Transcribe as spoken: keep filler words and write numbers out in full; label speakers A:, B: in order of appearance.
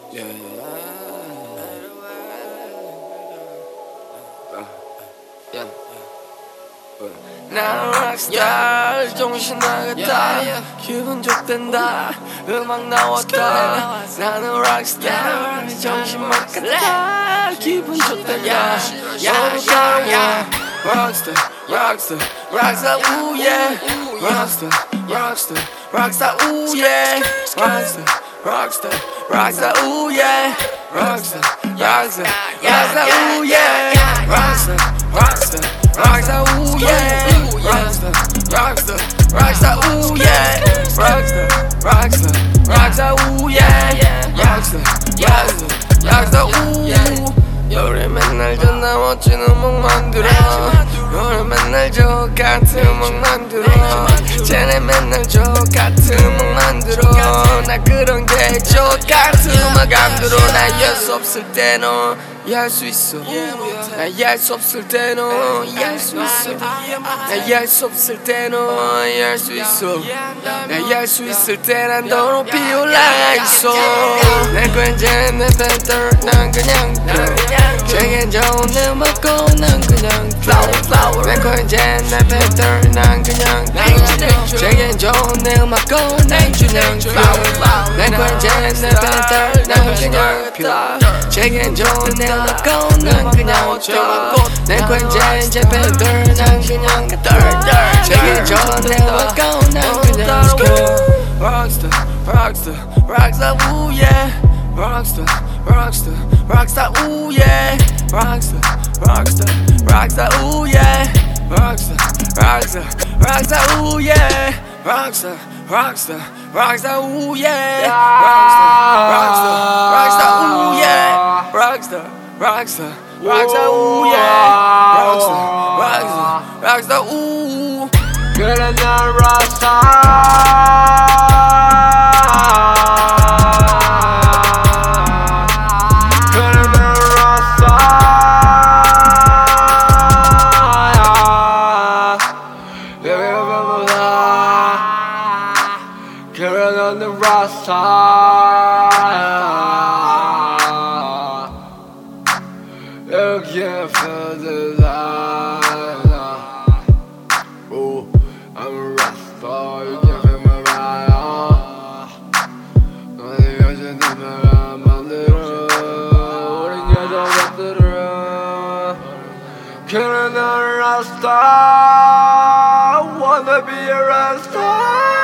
A: Yeah, yeah, yeah. 난 락스타 정신 나갔다 기분 좋댄다 음악 나왔다 나는 락스타 정신 막 갔다 기분 좋댄다 서로 따라와 락스타 락스타 락스타 우예 락스타 락스타 락스타 우예 락스타 락스타 락스타 우예 락스타 락스타 락스타 우예 락스타 락스타 락스타 우예 Rockstar, rockstar, rockstar, ooh yeah. Rockstar, rockstar, rockstar, ooh yeah. Rockstar, rockstar, rockstar, ooh. 요래 맨날 존나 멋진 음악 만들어 요래 맨날 저 같은 음악 만들어 쟤네 맨날 저 같은 음악 만들어 나 그런 게 저 같은 음악 안 들어 나 이해할 수 없을 때 너 이해할 수 있어 나 이해할 수 없을 때 너 이해할 수 있어 나 이해할 수 없을 때 너 이해할 수 있어 나 이해할 수 있을 때 난 더 높이 올라가 있어 내 괜찮은 내 팬들 난 그냥 제겐 좋은 내 먹고 난 그냥 flower flower 내 괜찮은 내 팬들 난 그냥 제겐 좋은 내 먹고 난 그냥 flower flower 내 괜찮은 내 팬들 난 그냥 pure 제겐 좋은 내 먹고 난 그냥 내 괜찮은 제 팬들 난 그냥 제겐 좋은 내 먹고 난 그냥 Rockstar, rockstar, rockstar, ooh yeah. Rockstar, rockstar, rockstar, ooh yeah. Rockstar, rockstar, rockstar, ooh yeah. Rockstar, rockstar, rockstar, ooh yeah. Rockstar, rockstar, rockstar, ooh yeah. Rockstar, rockstar, rockstar, ooh yeah. Rockstar, rockstar, rockstar, ooh yeah. Rockstar, rockstar, rockstar, ooh.
B: Girl, I'm not rockstar. Girl on the roster, you can't feel the light. Oh, I'm a rockstar, you can't feel my vibe. 너의 여자는 말안 만들어, 우린 여자 만들어. Girl on the roster, wanna be a rockstar.